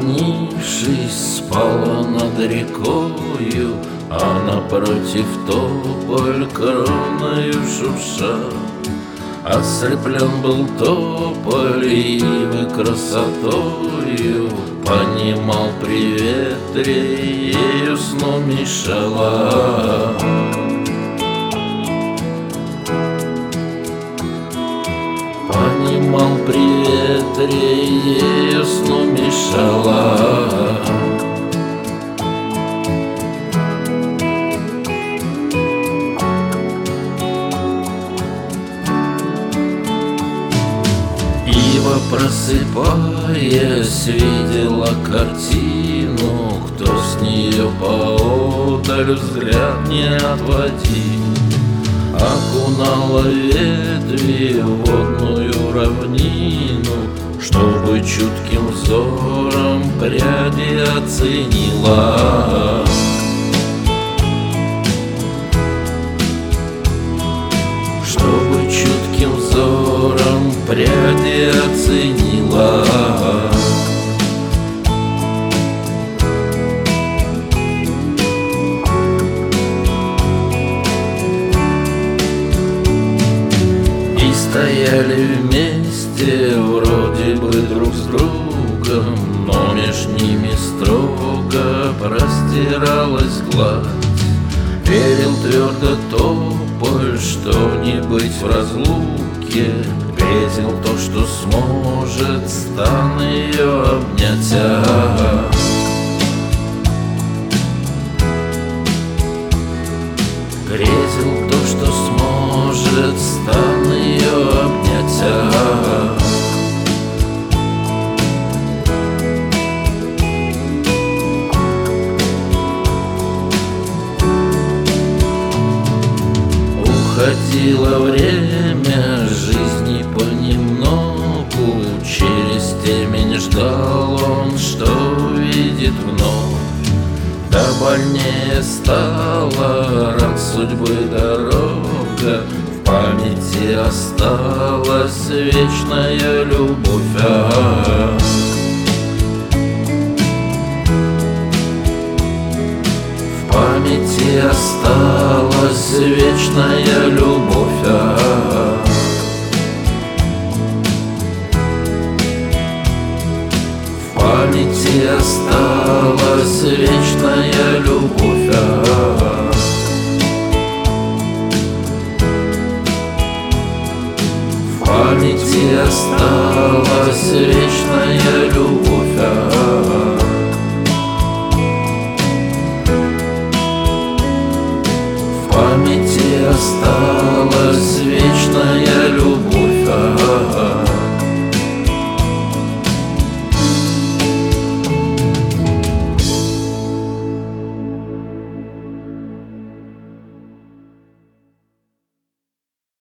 Склонившись, спала над рекою, а напротив тополь кроною шурша. Ослеплен был тополь ивы красотою, понимал при ветре, ею сну мешала. Понимал при ветре, ею сну мешала. Ива, просыпаясь, видела картину, кто с нее поодаль взгляд не отводил. Окунала ветви в водную равнину, чтобы чутким взором пряди оценила. Чтобы чутким взором пряди оценила. Стояли вместе, вроде бы друг с другом, но меж ними строго простиралась гладь. Верил твердо тополь, что не быть в разлуке, грезил то, что сможет стан ее обнять. Грезил то, что сможет стан ее обнять. Уходило время жизни понемногу, через темень ждал он, что увидит вновь. Да больнее стала ран судьбы дорога, в памяти осталась вечная любовь. В памяти осталась вечная любовь. В памяти осталась вечная